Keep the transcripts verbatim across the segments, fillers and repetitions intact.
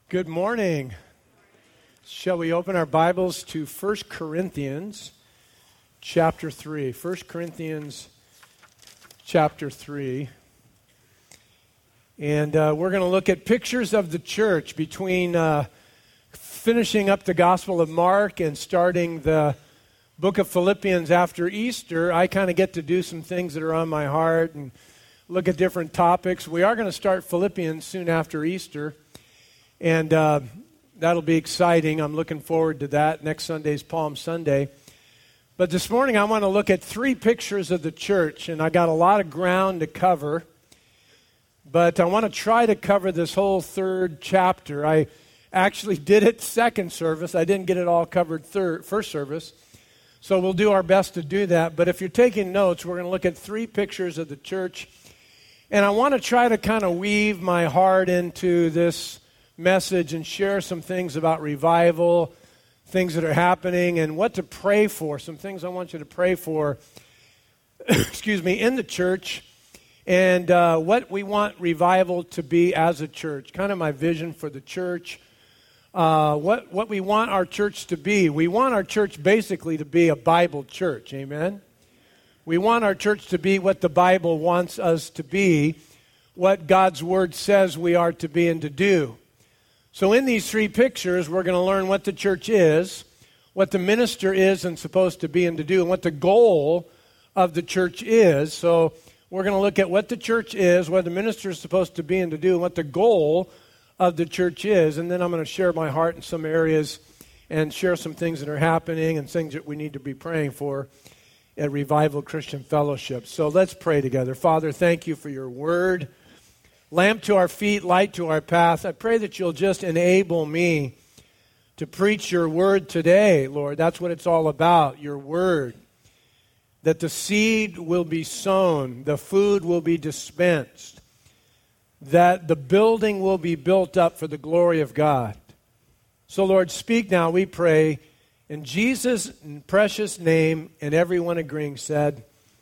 Good morning. Shall we open our Bibles to First Corinthians chapter three? First Corinthians chapter three. And uh, we're going to look at pictures of the church between uh, finishing up the Gospel of Mark and starting the book of Philippians after Easter. I kind of get to do some things that are on my heart and look at different topics. We are going to start Philippians soon after Easter. And uh, that'll be exciting. I'm looking forward to that. Next Sunday's Palm Sunday. But this morning I want to look at three pictures of the church, and I got a lot of ground to cover. But I want to try to cover this whole third chapter. I actually did it second service. I didn't get it all covered third, first service. So we'll do our best to do that. But if you're taking notes, we're going to look at three pictures of the church. And I want to try to kind of weave my heart into this message and share some things about revival, things that are happening, and what to pray for. Some things I want you to pray for, excuse me, in the church, and uh, what we want revival to be as a church. Kind of my vision for the church. Uh, what what we want our church to be. We want our church basically to be a Bible church. Amen. We want our church to be what the Bible wants us to be, what God's Word says we are to be and to do. So in these three pictures, we're going to learn what the church is, what the minister is and supposed to be and to do, and what the goal of the church is. So we're going to look at what the church is, what the minister is supposed to be and to do, and what the goal of the church is. And then I'm going to share my heart in some areas and share some things that are happening and things that we need to be praying for at Revival Christian Fellowship. So let's pray together. Father, thank you for your word. Lamp to our feet, light to our path. I pray that you'll just enable me to preach your word today, Lord. That's what it's all about, your word. That the seed will be sown, the food will be dispensed, that the building will be built up for the glory of God. So, Lord, speak now, we pray, in Jesus' precious name, and everyone agreeing said,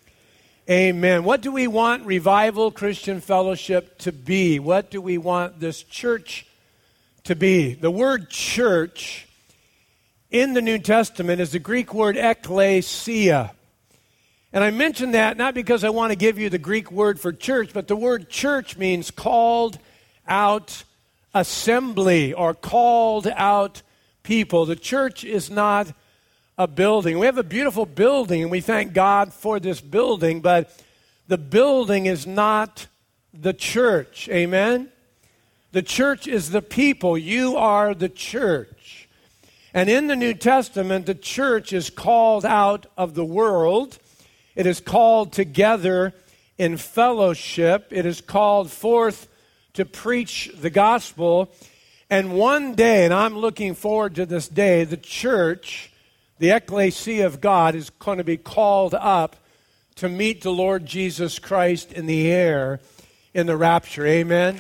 amen. What do we want Revival Christian Fellowship to be? What do we want this church to be? The word church in the New Testament is the Greek word ekklesia. And I mention that not because I want to give you the Greek word for church, but the word church means called out assembly or called out people. The church is not a building. We have a beautiful building, and we thank God for this building, but the building is not the church. Amen? The church is the people. You are the church. And in the New Testament, the church is called out of the world. It is called together in fellowship. It is called forth to preach the gospel. And one day, and I'm looking forward to this day, the church, the ecclesia of God, is going to be called up to meet the Lord Jesus Christ in the air in the rapture. Amen?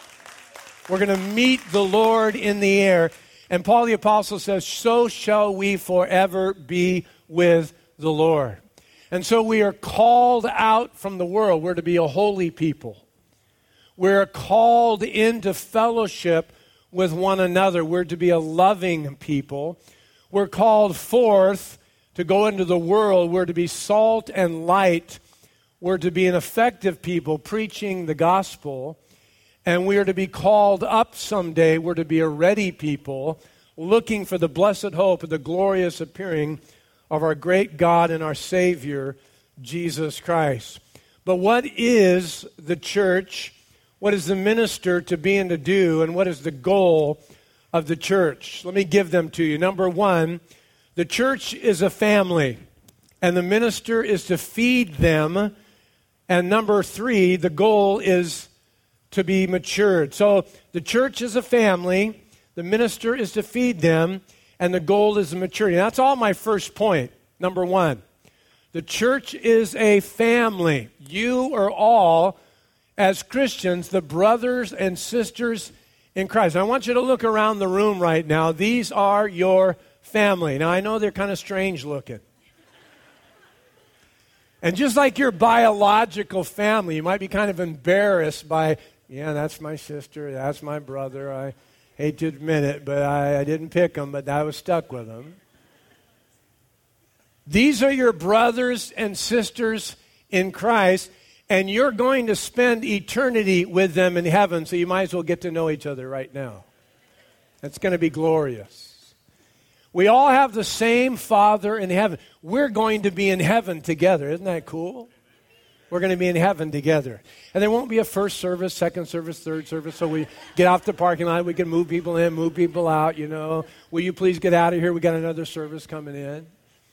We're going to meet the Lord in the air. And Paul the Apostle says, so shall we forever be with the Lord. And so we are called out from the world. We're to be a holy people. We're called into fellowship with one another. We're to be a loving people. We're called forth to go into the world. We're to be salt and light. We're to be an effective people preaching the gospel. And we are to be called up someday. We're to be a ready people looking for the blessed hope of the glorious appearing of our great God and our Savior, Jesus Christ. But what is the church? What is the minister to be and to do? And what is the goal of the church? Let me give them to you. Number one, the church is a family, and the minister is to feed them. And number three, the goal is to be matured. So the church is a family, the minister is to feed them, and the goal is maturity. That's all my first point. Number one, the church is a family. You are all, as Christians, the brothers and sisters in Christ. I want you to look around the room right now. These are your family. Now, I know they're kind of strange looking. And just like your biological family, you might be kind of embarrassed by, yeah, that's my sister, that's my brother. I, Hate to admit it, but I, I didn't pick them, but I was stuck with them. These are your brothers and sisters in Christ, and you're going to spend eternity with them in heaven, so you might as well get to know each other right now. That's going to be glorious. We all have the same Father in heaven. We're going to be in heaven together. Isn't that cool? We're going to be in heaven together. And there won't be a first service, second service, third service, so we get off the parking lot. We can move people in, move people out, you know. Will you please get out of here? We got another service coming in.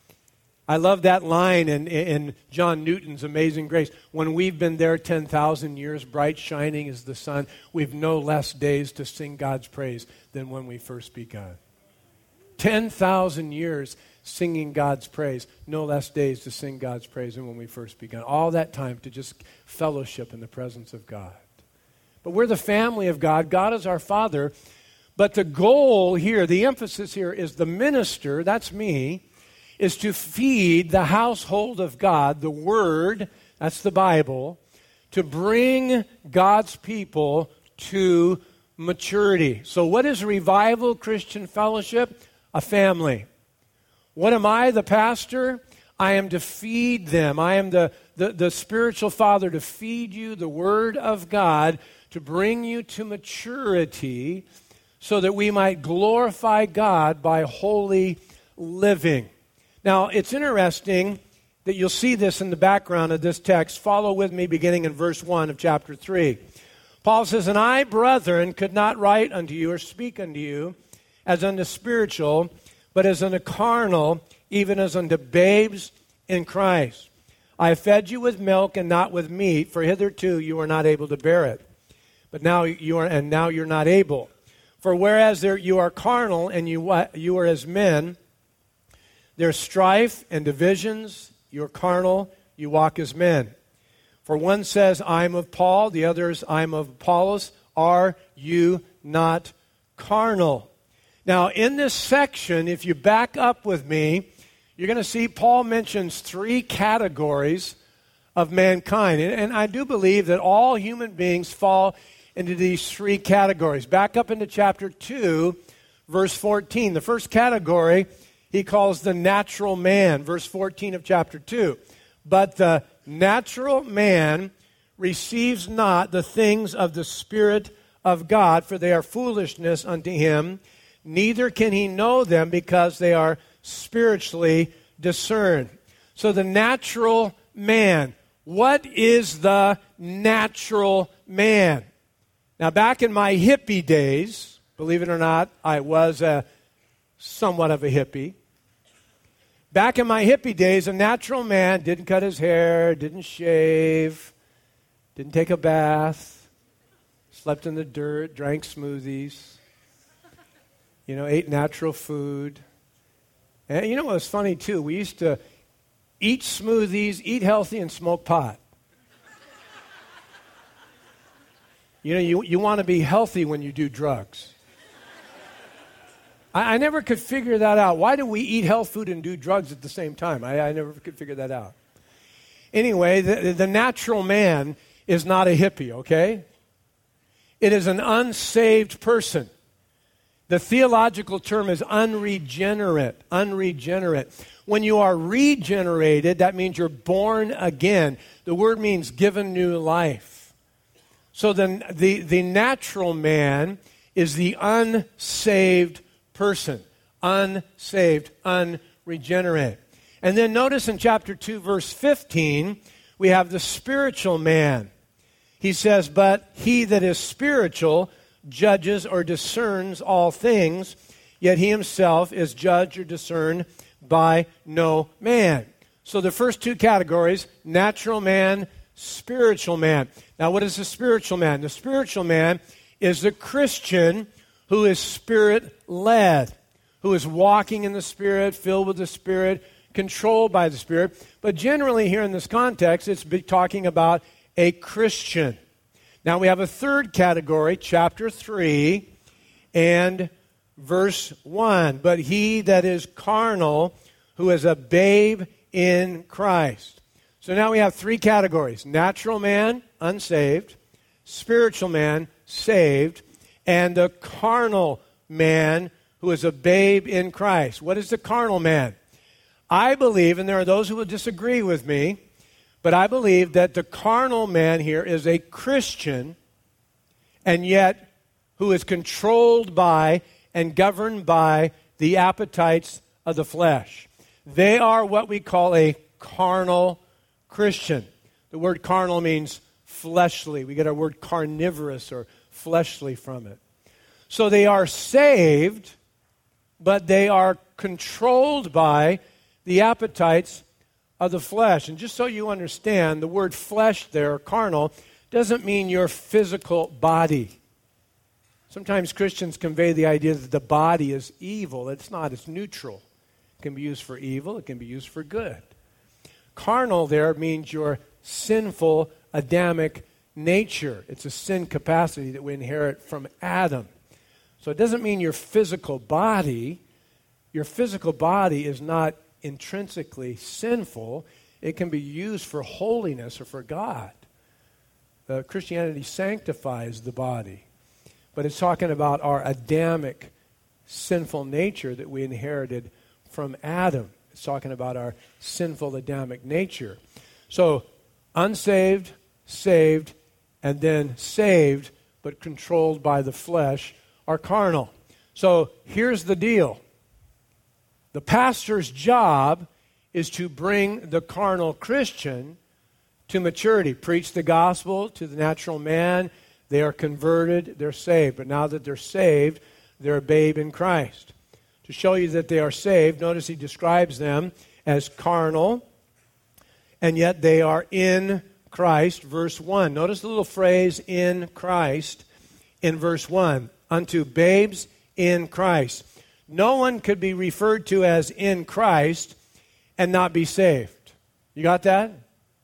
I love that line in, in John Newton's Amazing Grace. When we've been there ten thousand years, bright shining as the sun, we've no less days to sing God's praise than when we first begun. ten thousand years singing God's praise, no less days to sing God's praise than when we first began. All that time to just fellowship in the presence of God. But we're the family of God. God is our Father. But the goal here, the emphasis here is the minister, that's me, is to feed the household of God, the Word, that's the Bible, to bring God's people to maturity. So what is Revival Christian Fellowship? A family. What am I, the pastor? I am to feed them. I am the, the, the spiritual father to feed you the Word of God, to bring you to maturity so that we might glorify God by holy living. Now, it's interesting that you'll see this in the background of this text. Follow with me beginning in verse one of chapter three. Paul says, "And I, brethren, could not write unto you or speak unto you as unto spiritual, but as unto carnal, even as unto babes in Christ. I have fed you with milk and not with meat, for hitherto you were not able to bear it. But now you are, and now you're not able. For whereas there you are carnal and you you are as men, there's strife and divisions. You're carnal, you walk as men. For one says, I'm of Paul, the others, I'm of Apollos. Are you not carnal?" Now, in this section, if you back up with me, you're going to see Paul mentions three categories of mankind. And, and I do believe that all human beings fall into these three categories. Back up into chapter two, verse fourteen. The first category he calls the natural man, verse fourteen of chapter two. "But the natural man receives not the things of the Spirit of God, for they are foolishness unto him. Neither can he know them because they are spiritually discerned." So the natural man. What is the natural man? Now, back in my hippie days, believe it or not, I was a somewhat of a hippie. Back in my hippie days, a natural man didn't cut his hair, didn't shave, didn't take a bath, slept in the dirt, drank smoothies, you know, ate natural food. And you know what was funny, too? We used to eat smoothies, eat healthy, and smoke pot. You know, you, you want to be healthy when you do drugs. I, I never could figure that out. Why do we eat health food and do drugs at the same time? I, I never could figure that out. Anyway, the, the natural man is not a hippie, okay? It is an unsaved person. The theological term is unregenerate, unregenerate. When you are regenerated, that means you're born again. The word means given new life. So then the, the natural man is the unsaved person. Unsaved, unregenerate. And then notice in chapter two, verse fifteen, we have the spiritual man. He says, "But he that is spiritual judges or discerns all things, yet he himself is judged or discerned by no man." So the first two categories, natural man, spiritual man. Now, what is the spiritual man? The spiritual man is the Christian who is Spirit-led, who is walking in the Spirit, filled with the Spirit, controlled by the Spirit. But generally here in this context, it's talking about a Christian. Now we have a third category, chapter three and verse one. "But he that is carnal, who is a babe in Christ." So now we have three categories. Natural man, unsaved. Spiritual man, saved. and the carnal man who is a babe in Christ. What is the carnal man? I believe, and there are those who will disagree with me, but I believe that the carnal man here is a Christian, and yet who is controlled by and governed by the appetites of the flesh. They are what we call a carnal Christian. The word carnal means fleshly. We get our word carnivorous or fleshly from it. So they are saved, but they are controlled by the appetites of the flesh. And just so you understand, the word flesh there, carnal, doesn't mean your physical body. Sometimes Christians convey the idea that the body is evil. It's not. It's neutral. It can be used for evil. It can be used for good. Carnal there means your sinful Adamic nature. It's a sin capacity that we inherit from Adam. So it doesn't mean your physical body. Your physical body is not intrinsically sinful. It can be used for holiness or for God. Uh, Christianity sanctifies the body. But it's talking about our Adamic sinful nature that we inherited from Adam. It's talking about our sinful Adamic nature. So, unsaved, saved, and then saved, but controlled by the flesh, are carnal. So, here's the deal. The pastor's job is to bring the carnal Christian to maturity. Preach the gospel to the natural man. They are converted, they're saved. But now that they're saved, they're a babe in Christ. To show you that they are saved, notice he describes them as carnal, and yet they are in Christ. Verse one. Notice the little phrase, in Christ, in verse one. Unto babes in Christ. No one could be referred to as in Christ and not be saved. You got that?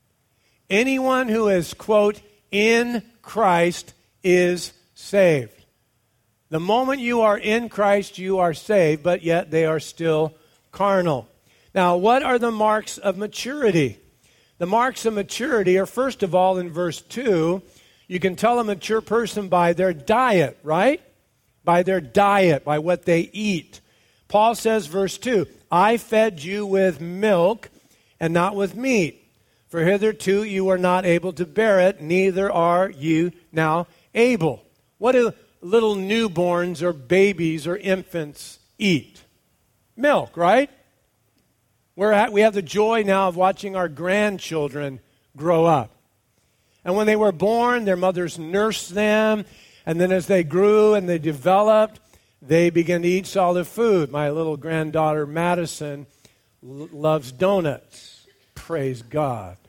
Anyone who is, quote, in Christ is saved. The moment you are in Christ, you are saved, but yet they are still carnal. Now, what are the marks of maturity? The marks of maturity are, first of all, in verse two, you can tell a mature person by their diet, right? By their diet, by what they eat. Paul says, verse two, I fed you with milk and not with meat. For hitherto you are not able to bear it, neither are you now able. What do little newborns or babies or infants eat? Milk, right? We're at, we have the joy now of watching our grandchildren grow up. And when they were born, their mothers nursed them, and then as they grew and they developed, they began to eat solid food. My little granddaughter, Madison, l- loves donuts. Praise God.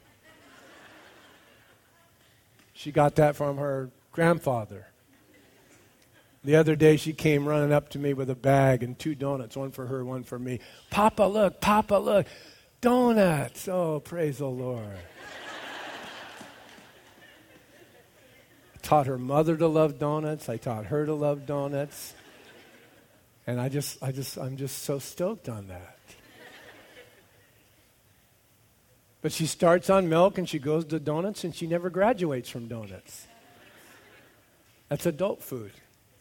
She got that from her grandfather. The other day she came running up to me with a bag and two donuts, one for her, one for me. Papa, look, Papa, look, donuts. Oh, praise the Lord. I taught her mother to love donuts. I taught her to love donuts. And I just, I just, I'm just so stoked on that. But she starts on milk and she goes to donuts and she never graduates from donuts. That's adult food.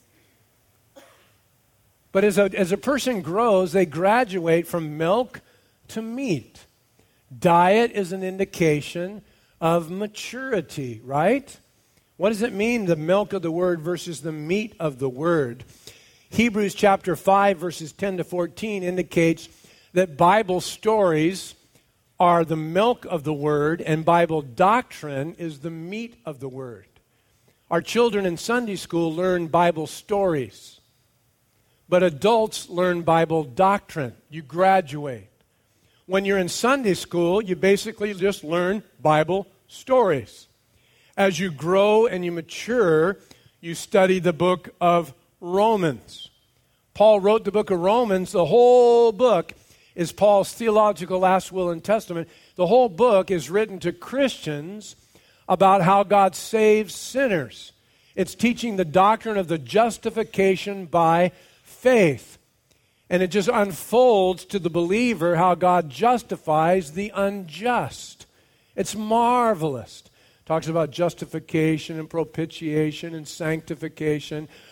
But as a, as a person grows, they graduate from milk to meat. Diet is an indication of maturity, right? What does it mean, the milk of the word versus the meat of the word? Hebrews chapter five, verses ten to fourteen indicates that Bible stories are the milk of the word and Bible doctrine is the meat of the word. Our children in Sunday school learn Bible stories, but adults learn Bible doctrine. You graduate. When you're in Sunday school, you basically just learn Bible stories. As you grow and you mature, you study the book of Romans. Paul wrote the book of Romans. The whole book is Paul's theological last will and testament. The whole book is written to Christians about how God saves sinners. It's teaching the doctrine of the justification by faith. And it just unfolds to the believer how God justifies the unjust. It's marvelous. Talks about justification and propitiation and sanctification.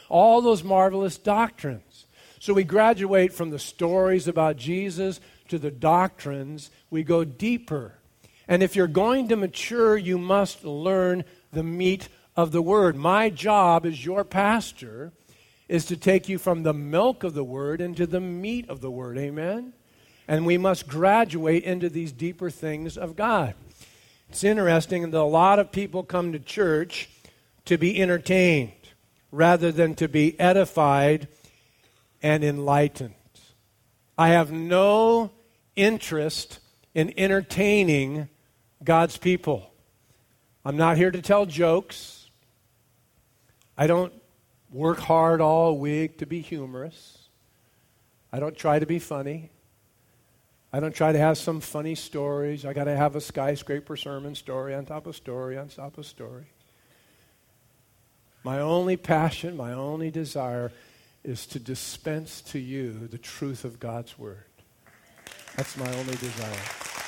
all those marvelous doctrines. So we graduate from the stories about Jesus to the doctrines. We go deeper. And if you're going to mature, you must learn the meat of the Word. My job as your pastor is to take you from the milk of the Word into the meat of the Word. Amen? And we must graduate into these deeper things of God. It's interesting that a lot of people come to church to be entertained rather than to be edified and enlightened. I have no interest in entertaining God's people. I'm not here to tell jokes. I don't work hard all week to be humorous. I don't try to be funny. I don't try to have some funny stories. I got to have a skyscraper sermon, story on top of story on top of story. My only passion, my only desire is to dispense to you the truth of God's Word. That's my only desire.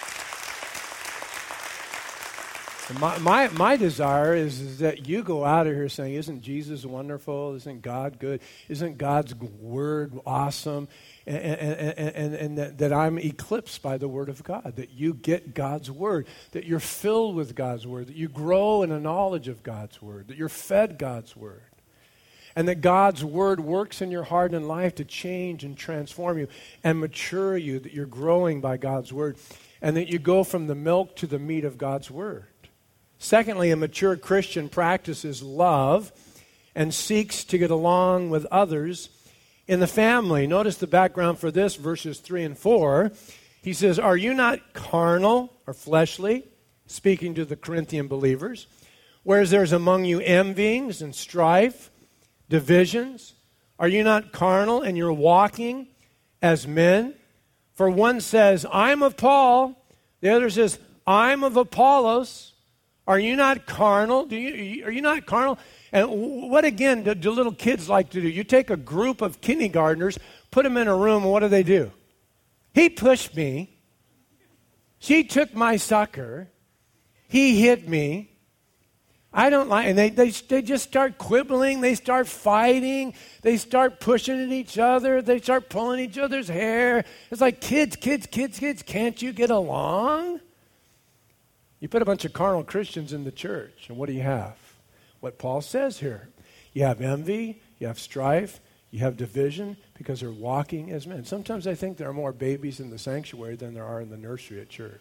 And my, my, my desire is, is that you go out of here saying, isn't Jesus wonderful? Isn't God good? Isn't God's Word awesome? And, and, and, and, and that, that I'm eclipsed by the Word of God, that you get God's Word, that you're filled with God's Word, that you grow in a knowledge of God's Word, that you're fed God's Word, and that God's Word works in your heart and life to change and transform you and mature you, that you're growing by God's Word, and that you go from the milk to the meat of God's Word. Secondly, a mature Christian practices love and seeks to get along with others in the family. Notice the background for this, verses three and four. He says, are you not carnal or fleshly, speaking to the Corinthian believers, whereas there's among you envyings and strife, divisions? Are you not carnal and you're walking as men? For one says, I'm of Paul. The other says, I'm of Apollos. Are you not carnal? Do you, are you not carnal? And what, again, do, do little kids like to do? You take a group of kindergartners, put them in a room, and what do they do? He pushed me. She took my sucker. He hit me. I don't like, and they, they, they just start quibbling. They start fighting. They start pushing at each other. They start pulling each other's hair. It's like, kids, kids, kids, kids, can't you get along? You put a bunch of carnal Christians in the church, and what do you have? What Paul says here. You have envy, you have strife, you have division, because they're walking as men. Sometimes I think there are more babies in the sanctuary than there are in the nursery at church.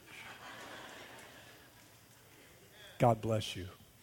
God bless you.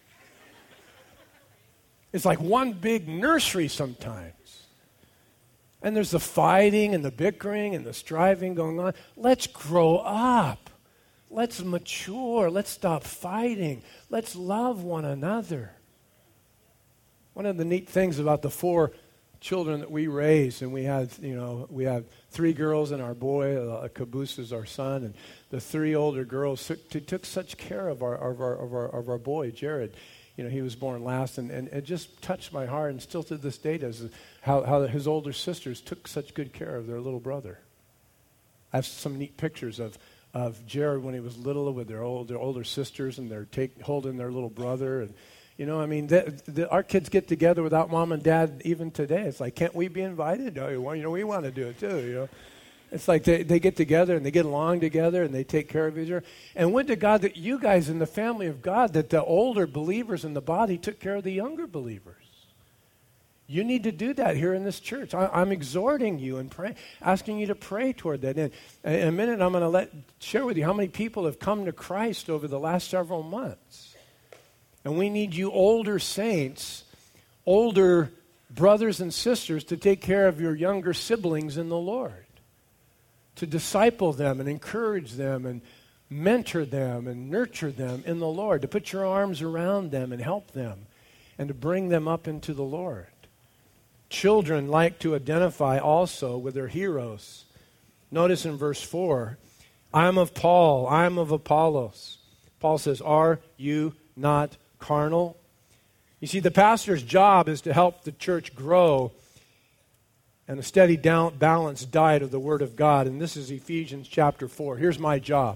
It's like one big nursery sometimes. And there's the fighting and the bickering and the striving going on. Let's grow up. Let's mature. Let's stop fighting. Let's love one another. One of the neat things about the four children that we raised, and we had, you know, we had three girls and our boy, uh, Caboose is our son, and the three older girls took, t- took such care of our, of our of our of our boy, Jared. You know, he was born last, and, and it just touched my heart, and still to this day does, how, how his older sisters took such good care of their little brother. I have some neat pictures of of Jared when he was little with their older older sisters, and they're take, holding their little brother. And, you know, I mean, the, the, our kids get together without mom and dad even today. It's like, can't we be invited? Oh, well, you know, we want to do it too, you know. It's like they, they get together and they get along together and they take care of each other. And would to God that you guys in the family of God, that the older believers in the body took care of the younger believers. You need to do that here in this church. I, I'm exhorting you and pray, asking you to pray toward that. And in a minute, I'm going to let share with you how many people have come to Christ over the last several months. And we need you older saints, older brothers and sisters, to take care of your younger siblings in the Lord, to disciple them and encourage them and mentor them and nurture them in the Lord, to put your arms around them and help them and to bring them up into the Lord. Children like to identify also with their heroes. Notice in verse four, I'm of Paul, I'm of Apollos. Paul says, are you not carnal? You see, the pastor's job is to help the church grow and a steady, down, balanced diet of the Word of God. And this is Ephesians chapter four. Here's my job.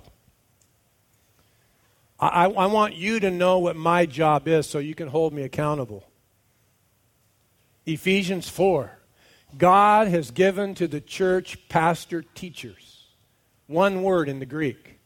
I, I want you to know what my job is so you can hold me accountable. Ephesians four. God has given to the church pastor teachers. One word in the Greek.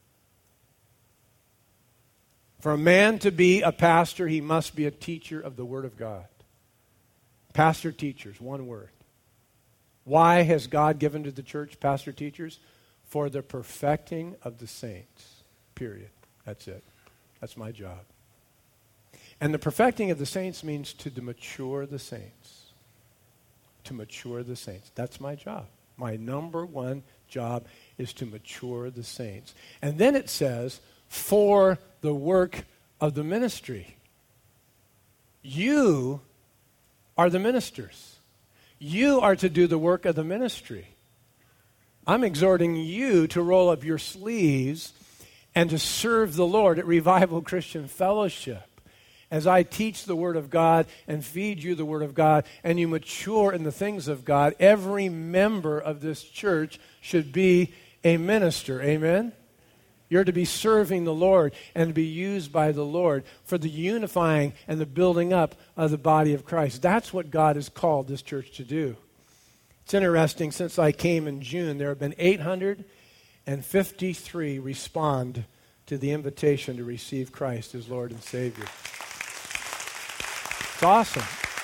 For a man to be a pastor, he must be a teacher of the Word of God. Pastor teachers, one word. Why has God given to the church pastor teachers? For the perfecting of the saints. Period. That's it. That's my job. And the perfecting of the saints means to mature the saints. To mature the saints. That's my job. My number one job is to mature the saints. And then it says, for the work of the ministry. You are the ministers. You are to do the work of the ministry. I'm exhorting you to roll up your sleeves and to serve the Lord at Revival Christian Fellowship. As I teach the Word of God and feed you the Word of God and you mature in the things of God, every member of this church should be a minister. Amen? You're to be serving the Lord and to be used by the Lord for the unifying and the building up of the body of Christ. That's what God has called this church to do. It's interesting, since I came in June, there have been eight hundred fifty-three respond to the invitation to receive Christ as Lord and Savior. It's awesome.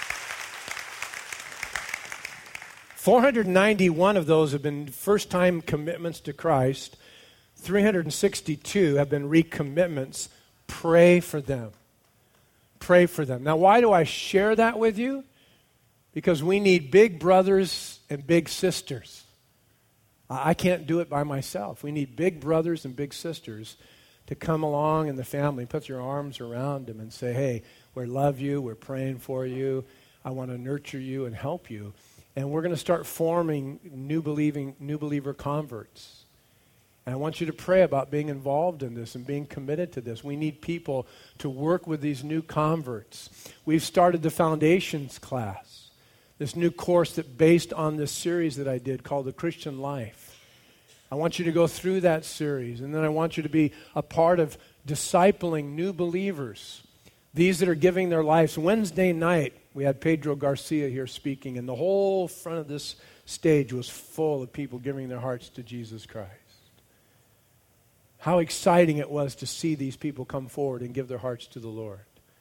four hundred ninety-one of those have been first-time commitments to Christ. three hundred sixty-two have been recommitments. Pray for them. Pray for them. Now, why do I share that with you? Because we need big brothers and big sisters. I can't do it by myself. We need big brothers and big sisters to come along in the family, put your arms around them and say, hey, we love you, we're praying for you, I want to nurture you and help you. And we're going to start forming new believing, new believer converts. And I want you to pray about being involved in this and being committed to this. We need people to work with these new converts. We've started the Foundations class, this new course that based on this series that I did called The Christian Life. I want you to go through that series, and then I want you to be a part of discipling new believers, these that are giving their lives. Wednesday night, we had Pedro Garcia here speaking, and the whole front of this stage was full of people giving their hearts to Jesus Christ. How exciting it was to see these people come forward and give their hearts to the Lord.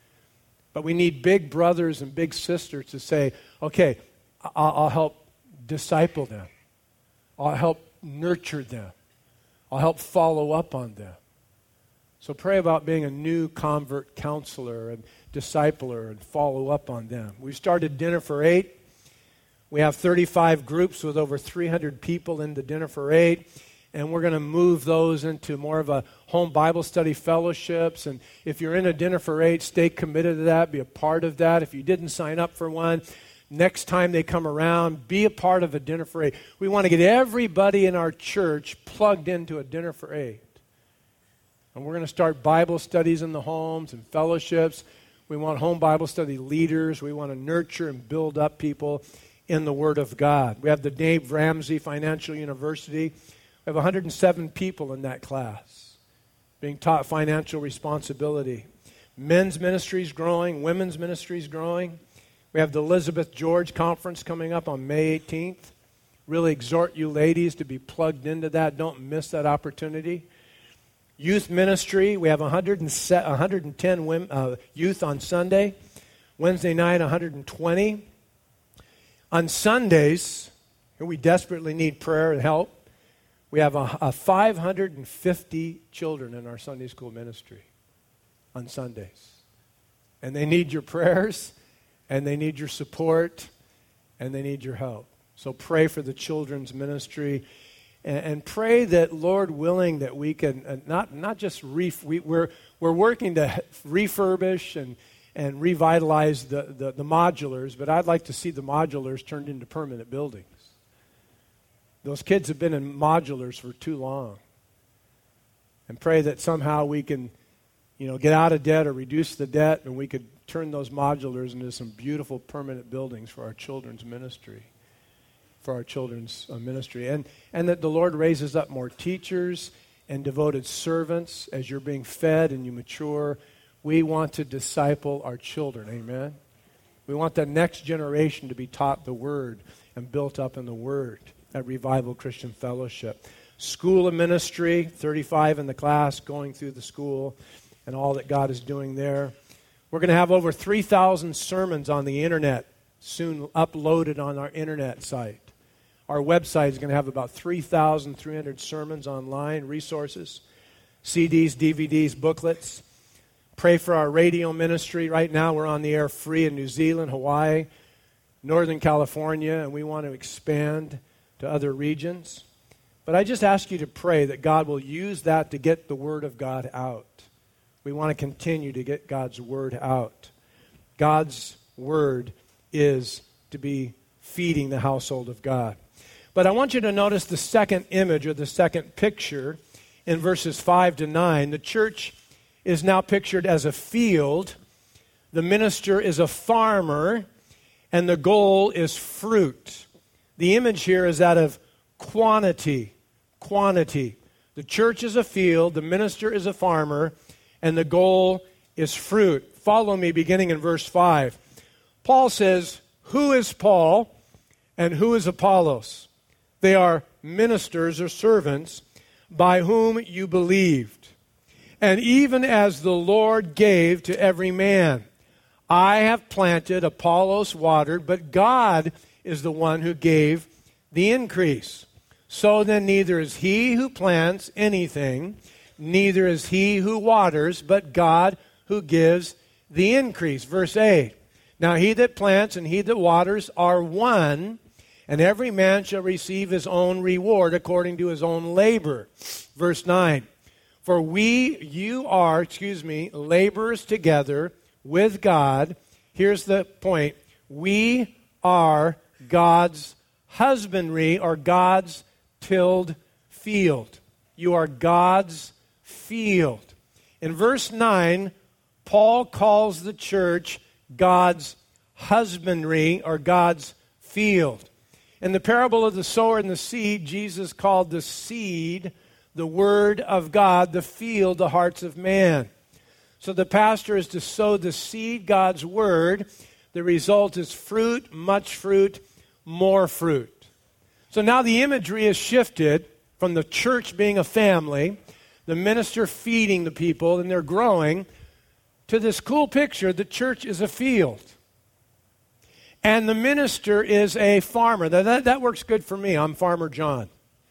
But we need big brothers and big sisters to say, okay, I'll, I'll help disciple them. I'll help nurture them. I'll help follow up on them. So pray about being a new convert counselor and discipler and follow up on them. We've started Dinner for Eight. We have thirty-five groups with over three hundred people in the Dinner for Eight. And we're going to move those into more of a home Bible study fellowships. And if you're in a Dinner for Eight, stay committed to that. Be a part of that. If you didn't sign up for one, next time they come around, be a part of a Dinner for Eight. We want to get everybody in our church plugged into a Dinner for Eight. And we're going to start Bible studies in the homes and fellowships. We want home Bible study leaders. We want to nurture and build up people in the Word of God. We have the Dave Ramsey Financial University. We have one hundred seven people in that class being taught financial responsibility. Men's ministry is growing. Women's ministry is growing. We have the Elizabeth George Conference coming up on May eighteenth. Really exhort you ladies to be plugged into that. Don't miss that opportunity. Youth ministry, we have one hundred ten women, uh, youth on Sunday. Wednesday night, one hundred twenty. On Sundays, we desperately need prayer and help. We have a, a five hundred fifty children in our Sunday school ministry on Sundays. And they need your prayers, and they need your support, and they need your help. So pray for the children's ministry, and, and pray that, Lord willing, that we can uh, not not just ref, we, we're we're working to refurbish and and revitalize the, the the modulars, but I'd like to see the modulars turned into permanent buildings. Those kids have been in modulars for too long. And pray that somehow we can, you know, get out of debt or reduce the debt, and we could turn those modulars into some beautiful permanent buildings for our children's ministry, for our children's uh, ministry. And, and that the Lord raises up more teachers and devoted servants as you're being fed and you mature. We want to disciple our children, amen? We want the next generation to be taught the Word and built up in the Word at Revival Christian Fellowship. School of Ministry, thirty-five in the class, going through the school and all that God is doing there. We're going to have over three thousand sermons on the internet, soon uploaded on our internet site. Our website is going to have about three thousand three hundred sermons online, resources, C Ds, D V Ds, booklets. Pray for our radio ministry. Right now we're on the air free in New Zealand, Hawaii, Northern California, and we want to expand to other regions. But I just ask you to pray that God will use that to get the Word of God out. We want to continue to get God's Word out. God's Word is to be feeding the household of God. But I want you to notice the second image or the second picture in verses five to nine. The church is now pictured as a field. The minister is a farmer, and the goal is fruit. The image here is that of quantity. Quantity. The church is a field, the minister is a farmer, and the goal is fruit. Follow me beginning in verse five. Paul says, "Who is Paul and who is Apollos? They are ministers or servants by whom you believed. And even as the Lord gave to every man, I have planted, Apollos watered, but God is the one who gave the increase. So then neither is he who plants anything, neither is he who waters, but God who gives the increase." Verse eight. "Now he that plants and he that waters are one, and every man shall receive his own reward according to his own labor." Verse nine. "For we, you are, excuse me, laborers together with God." Here's the point. We are God's husbandry or God's tilled field. You are God's field. In verse nine, Paul calls the church God's husbandry or God's field. In the parable of the sower and the seed, Jesus called the seed the word of God, the field, the hearts of man. So the pastor is to sow the seed, God's word. The result is fruit, much fruit, more fruit. So now the imagery is shifted from the church being a family, the minister feeding the people, and they're growing, to this cool picture, the church is a field. And the minister is a farmer. That, that, that works good for me. I'm Farmer John.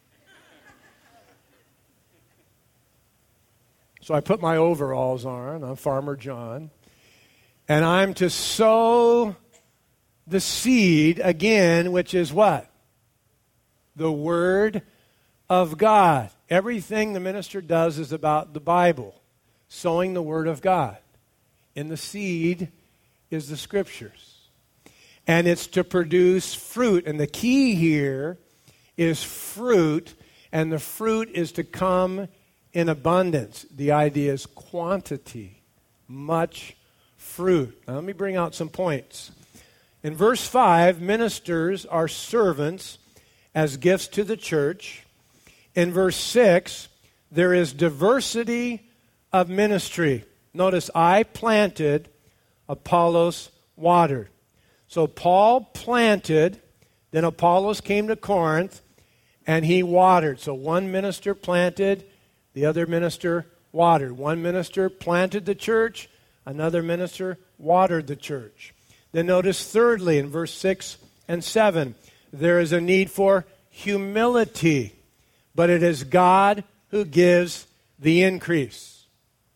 So I put my overalls on. I'm Farmer John. And I'm to sow the seed again, which is what? The Word of God. Everything the minister does is about the Bible, sowing the Word of God. In the seed is the Scriptures. And it's to produce fruit. And the key here is fruit, and the fruit is to come in abundance. The idea is quantity, much fruit. Now let me bring out some points. In verse five, ministers are servants as gifts to the church. In verse six, there is diversity of ministry. Notice, I planted, Apollos watered. So Paul planted, then Apollos came to Corinth, and he watered. So one minister planted, the other minister watered. One minister planted the church, another minister watered the church. Then notice thirdly, in verse six and seven, there is a need for humility, but it is God who gives the increase.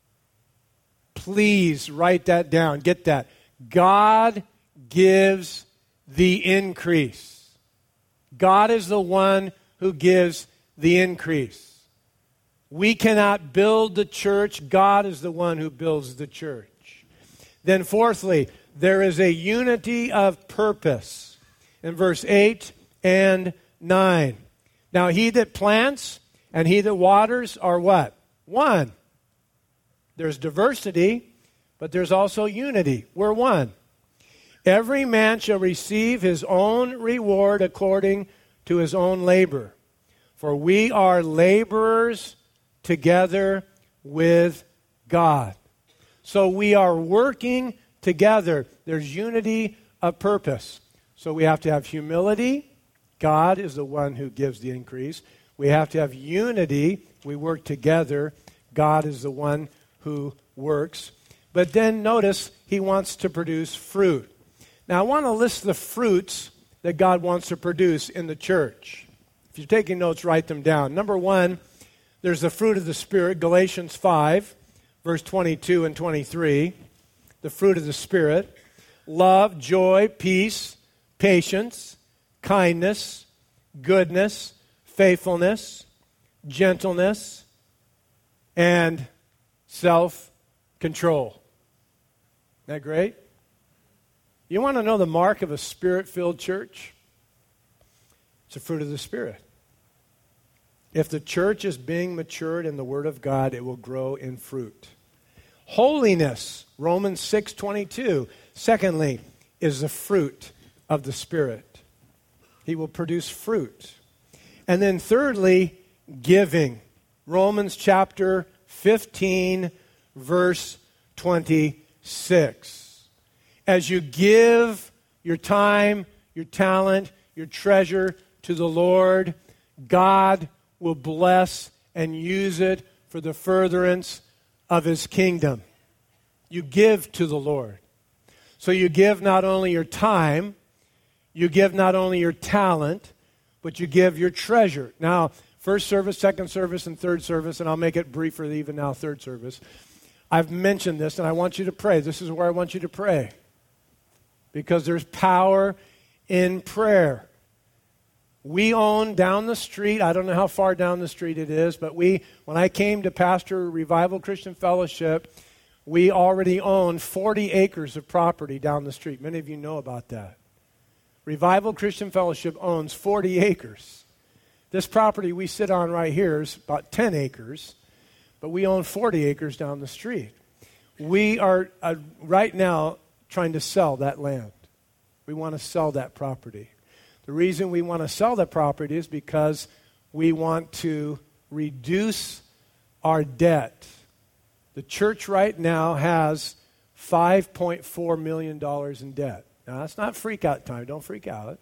Please write that down. Get that. God gives the increase. God is the one who gives the increase. We cannot build the church. God is the one who builds the church. Then fourthly, there is a unity of purpose in verse eight and nine. Now he that plants and he that waters are what? One. There's diversity, but there's also unity. We're one. Every man shall receive his own reward according to his own labor. For we are laborers together with God. So we are working together. There's unity of purpose. So we have to have humility. God is the one who gives the increase. We have to have unity. We work together. God is the one who works. But then notice he wants to produce fruit. Now I want to list the fruits that God wants to produce in the church. If you're taking notes, write them down. Number one, there's the fruit of the Spirit, Galatians five, verse twenty-two and twenty-three. The fruit of the Spirit: love, joy, peace, patience, kindness, goodness, faithfulness, gentleness, and self-control. Isn't that great? You want to know the mark of a Spirit-filled church? It's the fruit of the Spirit. If the church is being matured in the Word of God, it will grow in fruit. Holiness, Romans six twenty-two. Secondly, is the fruit of the Spirit. He will produce fruit. And then thirdly, giving. Romans chapter fifteen, verse twenty-six. As you give your time, your talent, your treasure to the Lord, God will bless and use it for the furtherance of His kingdom. You give to the Lord. So you give not only your time, you give not only your talent, but you give your treasure. Now, first service, second service, and third service, and I'll make it briefer even now, third service. I've mentioned this, and I want you to pray. This is where I want you to pray. Because there's power in prayer. We own down the street, I don't know how far down the street it is, but we, when I came to pastor Revival Christian Fellowship, we already own forty acres of property down the street. Many of you know about that. Revival Christian Fellowship owns forty acres. This property we sit on right here is about ten acres, but we own forty acres down the street. We are uh, right now trying to sell that land. We want to sell that property. The reason we want to sell that property is because we want to reduce our debt. The church right now has five point four million dollars in debt. Now, that's not freak out time. Don't freak out.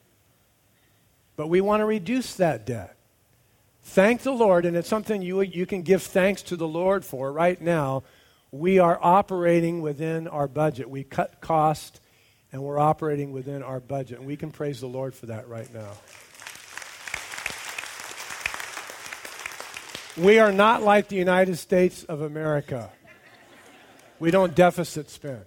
But we want to reduce that debt. Thank the Lord, and it's something you, you can give thanks to the Lord for right now. We are operating within our budget. We cut costs, and we're operating within our budget. And we can praise the Lord for that right now. We are not like the United States of America. We don't deficit spend.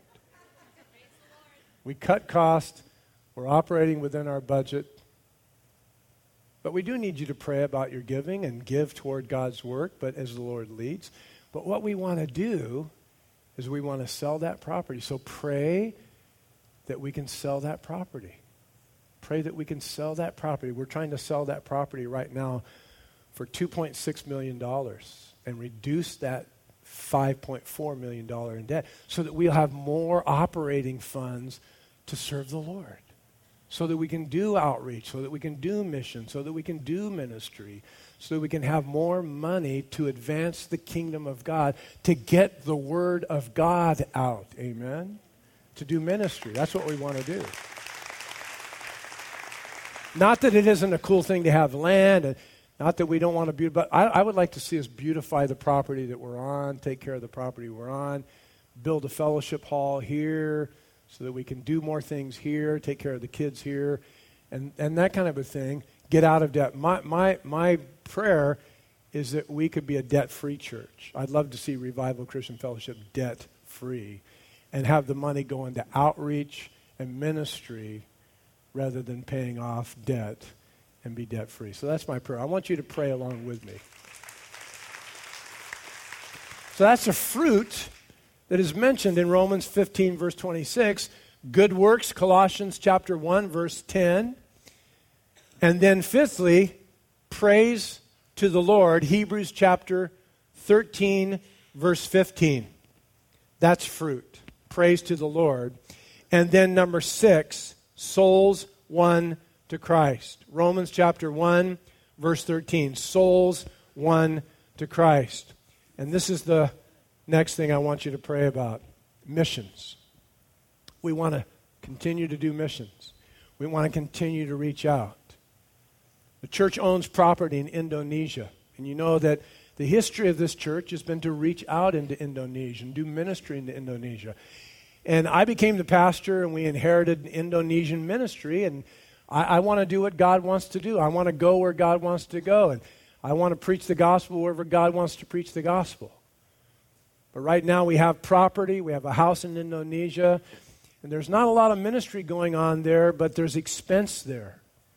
We cut costs. We're operating within our budget. But we do need you to pray about your giving and give toward God's work, but as the Lord leads. But what we want to do is we want to sell that property. So pray that we can sell that property. Pray that we can sell that property. We're trying to sell that property right now for two point six million dollars and reduce that five point four million dollars in debt so that we'll have more operating funds to serve the Lord. So that we can do outreach, so that we can do mission, so that we can do ministry, so that we can have more money to advance the kingdom of God, to get the word of God out. Amen? To do ministry. That's what we want to do. Not that it isn't a cool thing to have land, and not that we don't want to beautify, but I, I would like to see us beautify the property that we're on, take care of the property we're on, build a fellowship hall here, so that we can do more things here, take care of the kids here, and, and that kind of a thing, get out of debt. My, my, my prayer is that we could be a debt-free church. I'd love to see Revival Christian Fellowship debt-free and have the money go into outreach and ministry rather than paying off debt and be debt-free. So that's my prayer. I want you to pray along with me. So that's a fruit that is mentioned in Romans fifteen, verse twenty-six, good works, Colossians chapter one, verse ten, and then fifthly, praise to the Lord, Hebrews chapter thirteen, verse fifteen. That's fruit, praise to the Lord. And then number six, souls won to Christ. Romans chapter one, verse thirteen, souls won to Christ. And this is the next thing I want you to pray about, missions. We want to continue to do missions. We want to continue to reach out. The church owns property in Indonesia. And you know that the history of this church has been to reach out into Indonesia and do ministry into Indonesia. And I became the pastor, and we inherited an Indonesian ministry, and I, I want to do what God wants to do. I want to go where God wants to go, and I want to preach the gospel wherever God wants to preach the gospel. But right now we have property, we have a house in Indonesia, and there's not a lot of ministry going on there, but there's expense there.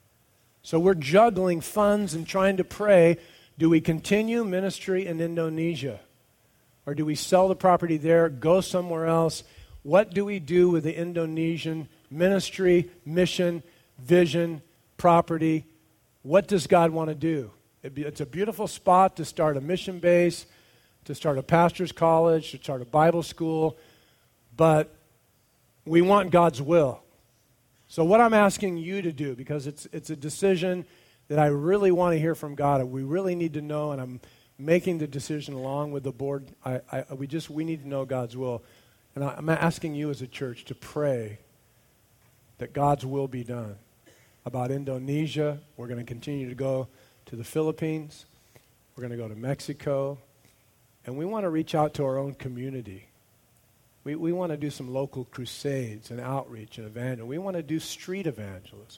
So we're juggling funds and trying to pray, do we continue ministry in Indonesia? Or do we sell the property there, go somewhere else? What do we do with the Indonesian ministry, mission, vision, property? What does God want to do? It's a beautiful spot to start a mission base, to start a pastor's college, to start a Bible school, but we want God's will. So what I'm asking you to do, because it's it's a decision that I really want to hear from God, and we really need to know, and I'm making the decision along with the board. I, I we just we need to know God's will, and I, I'm asking you as a church to pray that God's will be done. About Indonesia, we're going to continue to go to the Philippines. We're going to go to Mexico, and we want to reach out to our own community. We we want to do some local crusades and outreach and evangelism. We want to do street evangelism.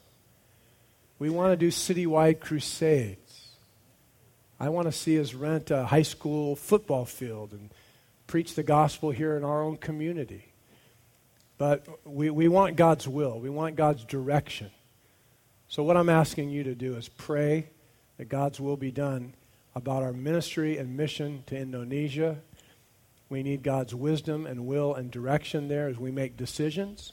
We want to do citywide crusades. I want to see us rent a high school football field and preach the gospel here in our own community. But we, we want God's will. We want God's direction. So what I'm asking you to do is pray that God's will be done about our ministry and mission to Indonesia. We need God's wisdom and will and direction there as we make decisions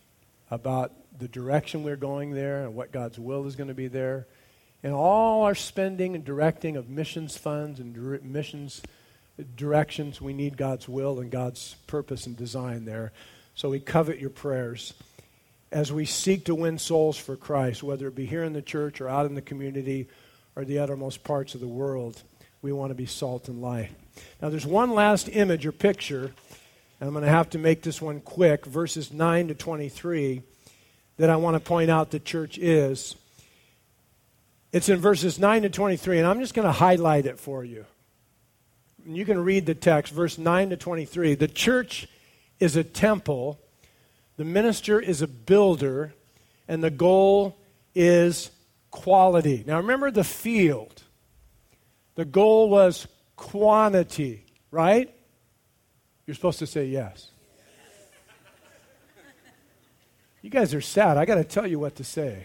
about the direction we're going there and what God's will is going to be there. And all our spending and directing of missions funds and dire- missions directions, we need God's will and God's purpose and design there. So we covet your prayers as we seek to win souls for Christ, whether it be here in the church or out in the community or the uttermost parts of the world. We want to be salt and light. Now there's one last image or picture, and I'm going to have to make this one quick, verses nine to twenty-three, that I want to point out the church is. It's in verses nine to twenty-three, and I'm just going to highlight it for you. And you can read the text, verse nine to twenty-three. The church is a temple, the minister is a builder, and the goal is quality. Now remember the field. The goal was quantity, right? You're supposed to say yes. You guys are sad. I got to tell you what to say.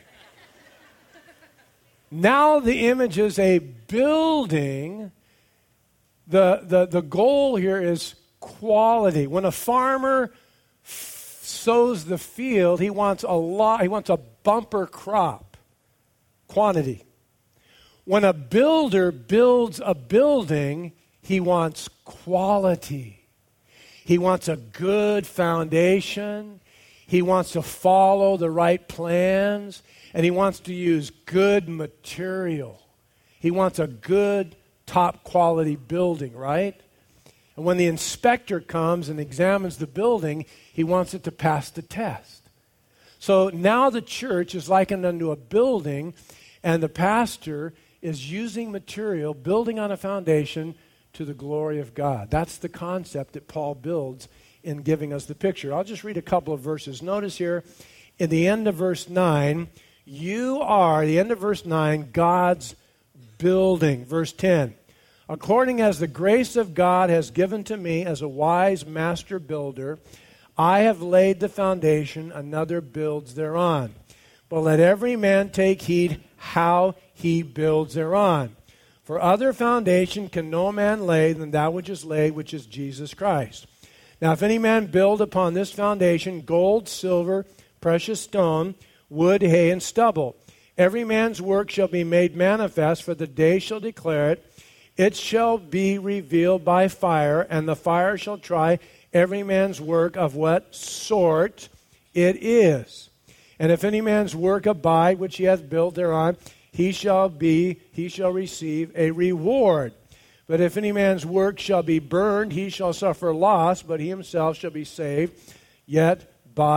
Now the image is a building. The, the, the goal here is quality. When a farmer f- sows the field, he wants a lot, he wants a bumper crop. Quantity. When a builder builds a building, he wants quality. He wants a good foundation. He wants to follow the right plans. And he wants to use good material. He wants a good, top quality building, right? And when the inspector comes and examines the building, he wants it to pass the test. So now the church is likened unto a building, and the pastor is using material, building on a foundation to the glory of God. That's the concept that Paul builds in giving us the picture. I'll just read a couple of verses. Notice here, in the end of verse nine, you are, the end of verse nine, God's building. Verse ten, according as the grace of God has given to me as a wise master builder, I have laid the foundation, another builds thereon. But let every man take heed how he builds thereon. For other foundation can no man lay than that which is laid, which is Jesus Christ. Now if any man build upon this foundation gold, silver, precious stone, wood, hay, and stubble, every man's work shall be made manifest, for the day shall declare it. It shall be revealed by fire, and the fire shall try every man's work of what sort it is. And if any man's work abide, which he hath built thereon, he shall be, he shall receive a reward. But if any man's work shall be burned, he shall suffer loss, but he himself shall be saved, yet by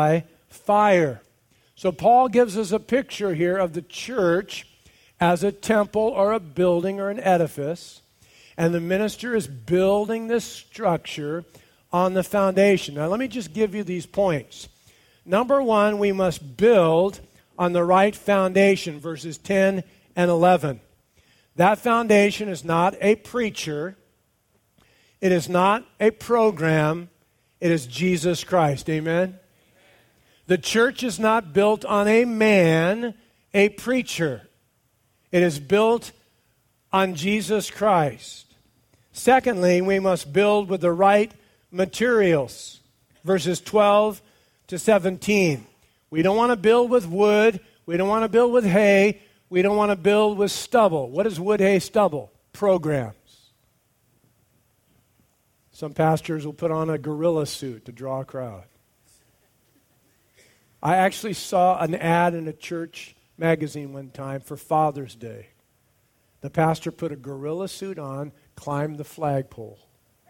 fire. So Paul gives us a picture here of the church as a temple or a building or an edifice, and the minister is building this structure on the foundation. Now let me just give you these points. Number one, we must build on the right foundation, verses ten and eleven. That foundation is not a preacher. It is not a program. It is Jesus Christ. Amen? The church is not built on a man, a preacher. It is built on Jesus Christ. Secondly, we must build with the right materials. Verses twelve to seventeen. We don't want to build with wood. We don't want to build with hay. We don't want to build with stubble. What is wood, hay, stubble? Programs. Some pastors will put on a gorilla suit to draw a crowd. I actually saw an ad in a church magazine one time for Father's Day. The pastor put a gorilla suit on, climbed the flagpole.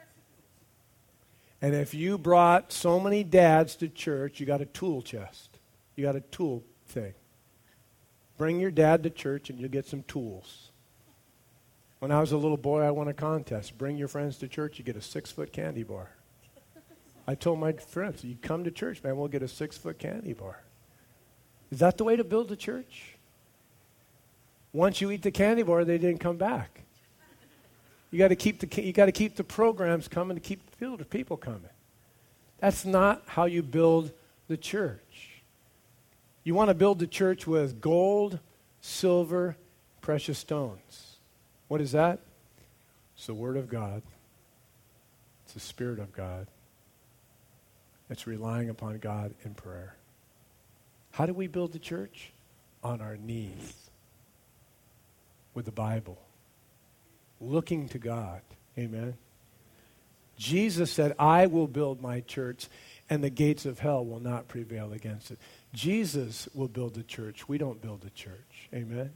And if you brought so many dads to church, you got a tool chest. You got a tool thing. Bring your dad to church and you'll get some tools. When I was a little boy, I won a contest. Bring your friends to church, you get a six-foot candy bar. I told my friends, you come to church, man, we'll get a six-foot candy bar. Is that the way to build a church? Once you eat the candy bar, they didn't come back. You got to keep the you got to keep the programs coming to keep the people coming. That's not how you build the church. You want to build the church with gold, silver, precious stones. What is that? It's the Word of God. It's the Spirit of God. It's relying upon God in prayer. How do we build the church? On our knees. With the Bible. Looking to God. Amen. Jesus said, I will build my church, and the gates of hell will not prevail against it. Jesus will build the church. We don't build the church. Amen.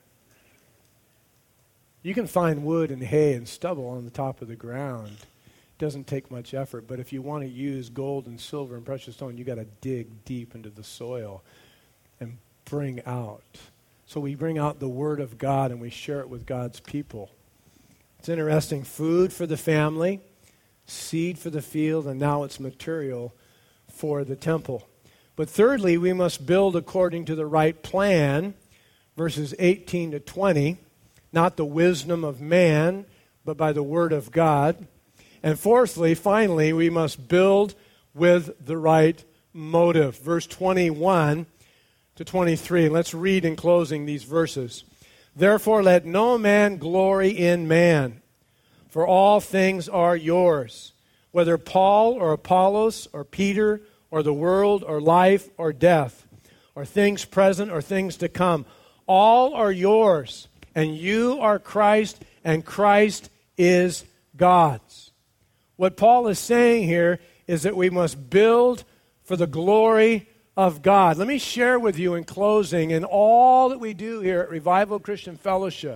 You can find wood and hay and stubble on the top of the ground. It doesn't take much effort, but if you want to use gold and silver and precious stone, you got to dig deep into the soil and bring out. So we bring out the Word of God and we share it with God's people. It's interesting. Food for the family, seed for the field, and now it's material for the temple. But thirdly, we must build according to the right plan, verses eighteen to twenty. Not the wisdom of man, but by the Word of God. And fourthly, finally, we must build with the right motive. Verse twenty-one to twenty-three. Let's read in closing these verses. Therefore, let no man glory in man, for all things are yours, whether Paul or Apollos or Peter or the world or life or death, or things present or things to come. All are yours. And you are Christ, and Christ is God's. What Paul is saying here is that we must build for the glory of God. Let me share with you in closing, in all that we do here at Revival Christian Fellowship,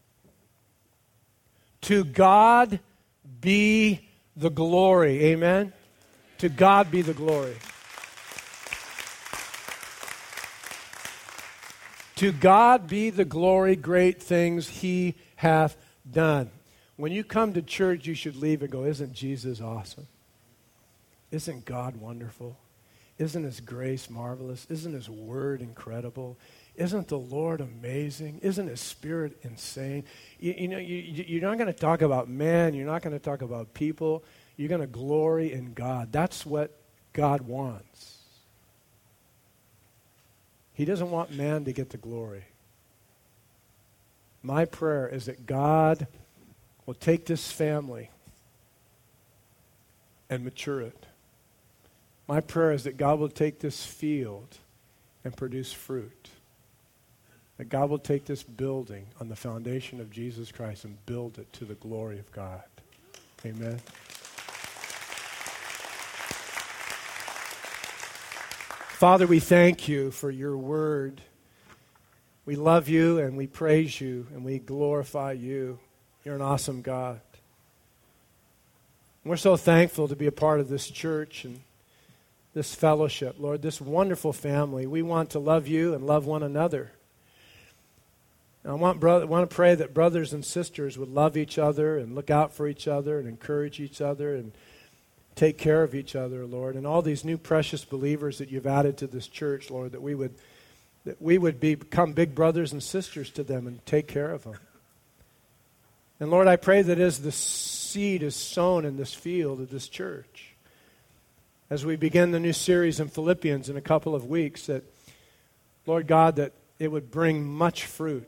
to God be the glory. Amen? To God be the glory. To God be the glory, great things He hath done. When you come to church, you should leave and go, isn't Jesus awesome? Isn't God wonderful? Isn't His grace marvelous? Isn't His Word incredible? Isn't the Lord amazing? Isn't His Spirit insane? You, you know, you, you're not going to talk about man. You're not going to talk about people. You're going to glory in God. That's what God wants. He doesn't want man to get the glory. My prayer is that God will take this family and mature it. My prayer is that God will take this field and produce fruit. That God will take this building on the foundation of Jesus Christ and build it to the glory of God. Amen. Father, we thank you for your word. We love you and we praise you and we glorify you. You're an awesome God. We're so thankful to be a part of this church, and this fellowship, Lord, this wonderful family. We want to love you and love one another. And I want, bro- want to pray that brothers and sisters would love each other and look out for each other and encourage each other and take care of each other, Lord. And all these new precious believers that you've added to this church, Lord, that we would that we would be, become big brothers and sisters to them and take care of them. And Lord, I pray that as the seed is sown in this field of this church, as we begin the new series in Philippians in a couple of weeks, that, Lord God, that it would bring much fruit.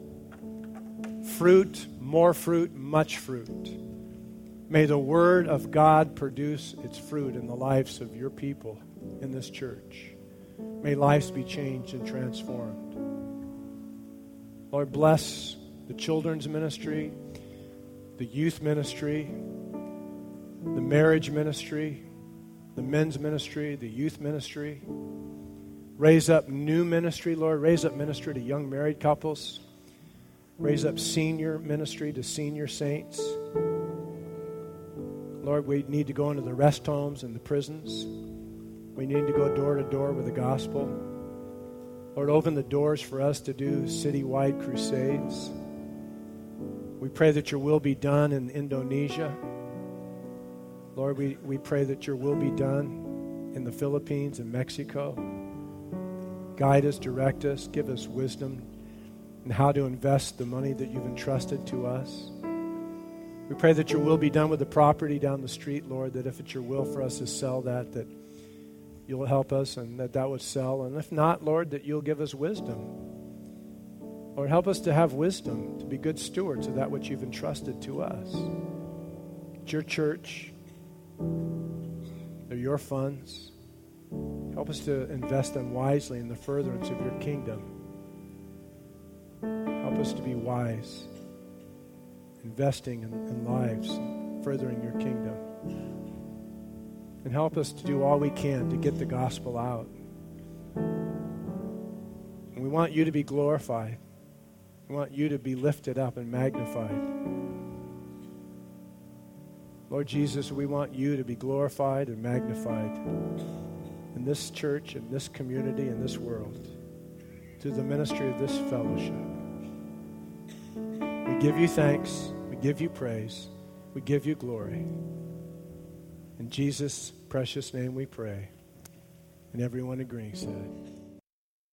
Fruit, more fruit, much fruit. May the Word of God produce its fruit in the lives of your people in this church. May lives be changed and transformed. Lord, bless the children's ministry, the youth ministry, the marriage ministry, the men's ministry, the youth ministry. Raise up new ministry, Lord. Raise up ministry to young married couples. Raise up senior ministry to senior saints. Lord, we need to go into the rest homes and the prisons. We need to go door to door with the gospel. Lord, open the doors for us to do citywide crusades. We pray that your will be done in Indonesia. Lord, we, we pray that your will be done in the Philippines and Mexico. Guide us, direct us, give us wisdom in how to invest the money that you've entrusted to us. We pray that your will be done with the property down the street, Lord, that if it's your will for us to sell that, that you'll help us and that that would sell. And if not, Lord, that you'll give us wisdom. Lord, help us to have wisdom, to be good stewards of that which you've entrusted to us. It's your church. They're your funds. Help us to invest them wisely in the furtherance of your kingdom. Help us to be wise, investing in, in lives, furthering your kingdom. And help us to do all we can to get the gospel out. And we want you to be glorified. We want you to be lifted up and magnified. Lord Jesus, we want you to be glorified and magnified in this church, in this community, in this world, through the ministry of this fellowship. We give you thanks. We give you praise. We give you glory. In Jesus' precious name we pray. And everyone agreeing said,